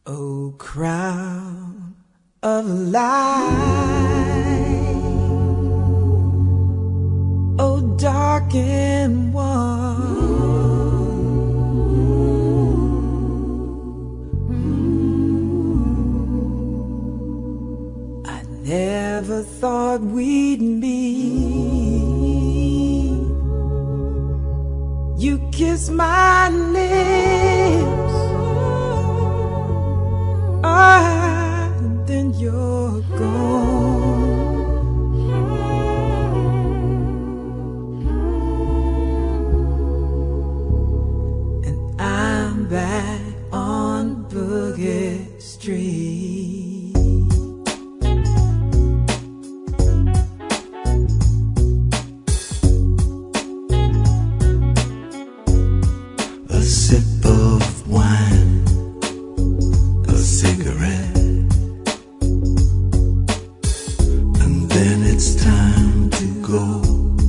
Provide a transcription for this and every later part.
O crown of light, O darkened one, I never thought we'd meet. You kiss my lips, and then you're gone. And I'm back on Boogie Street. A sip of wine, a cigarette, and then it's time to go.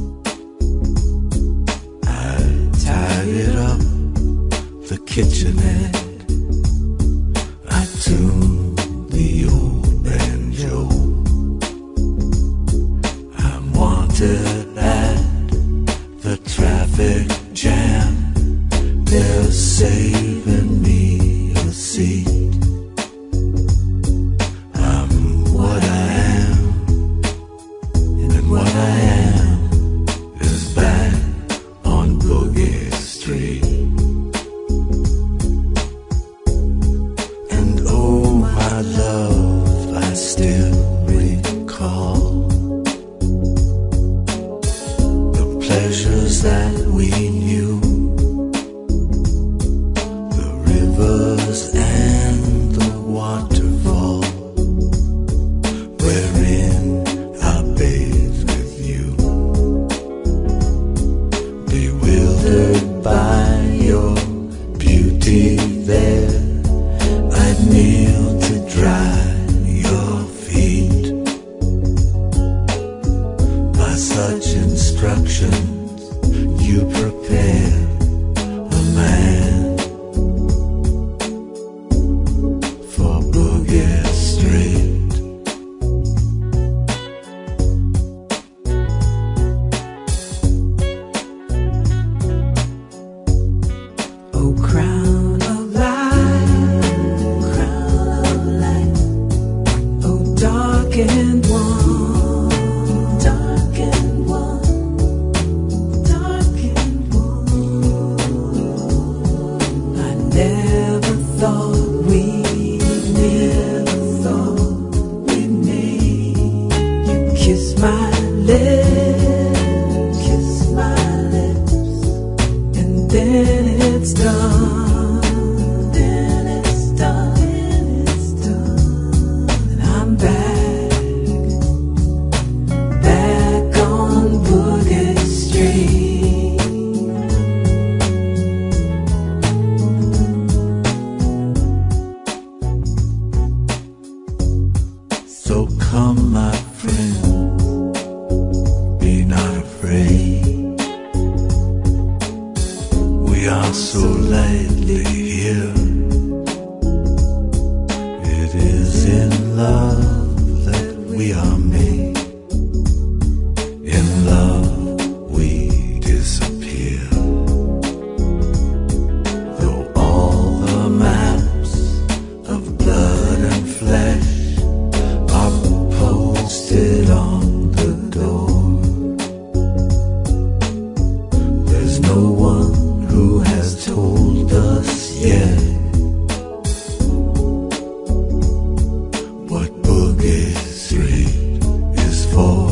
I tidied up the kitchenette, I tuned the old banjo. I'm wanted at the traffic jam, they're saving me a seat. I'm what I am, and what I am is back on Boogie Street. And oh my love, I still recall the pleasures that we knew, the rivers and the waterfall, wherein I bathed with you. Bewildered by your beauty there, I'd kneel to dry your feet. By such instructions you prepare a man for Boogie Street. O crown of light, O darkened one, darkened one, darkened one. I never thought we'd meet. You kiss my lips, and then it's done. And I'm back on Boogie Street. So come, my friend, be not afraid. We are so lightly here. It is in love that we are made. In love we disappear. Though all the maps of blood and flesh are posted on the door, there's no one who has told us yet what Boogie Street is for.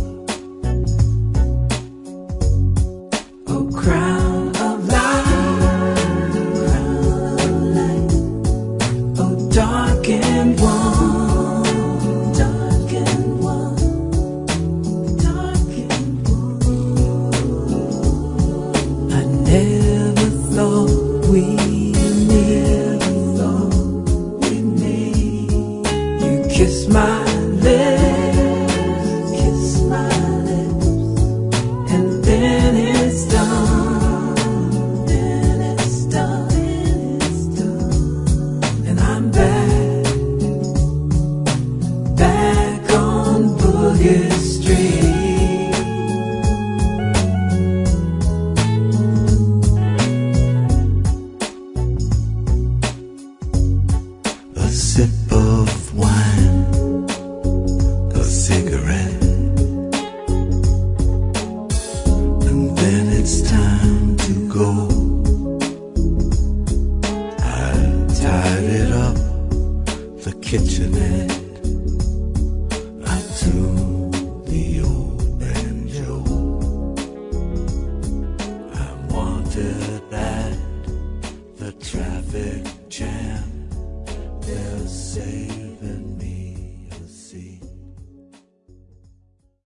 O crown of light, O darkened one, darkened one, darkened one. I never thought we'd meet. You kiss my lips, and then it's done. And I'm back say.